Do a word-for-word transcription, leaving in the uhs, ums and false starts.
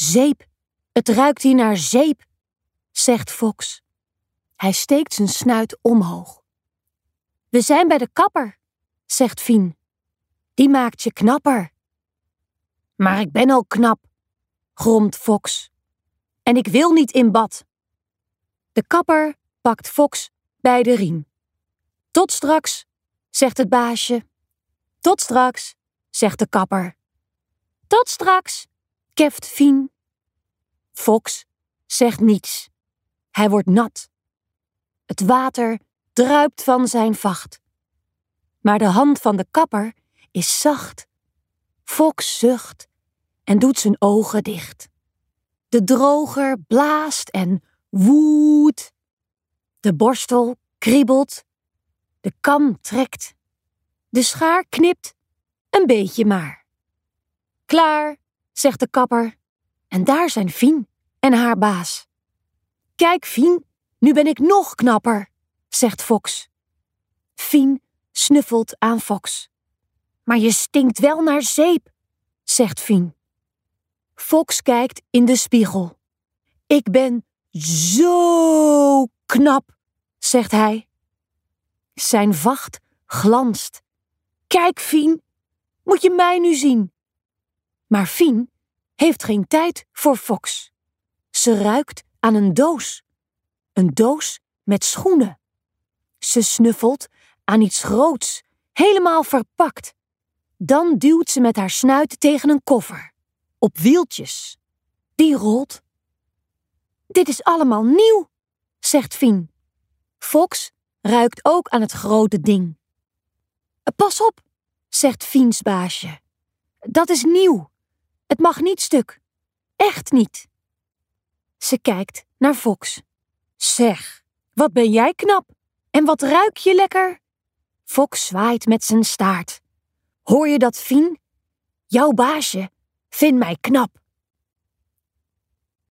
Zeep, het ruikt hier naar zeep, zegt Fox. Hij steekt zijn snuit omhoog. We zijn bij de kapper, zegt Fien. Die maakt je knapper. Maar ik ben al knap, gromt Fox. En ik wil niet in bad. De kapper pakt Fox bij de riem. Tot straks, zegt het baasje. Tot straks, zegt de kapper. Tot straks, keft Fien. Fox zegt niets. Hij wordt nat. Het water druipt van zijn vacht. Maar de hand van de kapper is zacht. Fox zucht en doet zijn ogen dicht. De droger blaast en woedt. De borstel kriebelt. De kam trekt. De schaar knipt, een beetje maar. Klaar, zegt de kapper. En daar zijn Fien en haar baas. Kijk, Fien, nu ben ik nog knapper, zegt Fox. Fien snuffelt aan Fox. Maar je stinkt wel naar zeep, zegt Fien. Fox kijkt in de spiegel. Ik ben zo knap, zegt hij. Zijn vacht glanst. Kijk, Fien, moet je mij nu zien? Maar Fien heeft geen tijd voor Fox. Ze ruikt aan een doos. Een doos met schoenen. Ze snuffelt aan iets groots, helemaal verpakt. Dan duwt ze met haar snuit tegen een koffer. Op wieltjes. Die rolt. Dit is allemaal nieuw, zegt Fien. Fox ruikt ook aan het grote ding. Pas op, zegt Fiens baasje. Dat is nieuw. Het mag niet stuk. Echt niet. Ze kijkt naar Fox. Zeg, wat ben jij knap? En wat ruik je lekker? Fox zwaait met zijn staart. Hoor je dat, Fien? Jouw baasje vindt mij knap.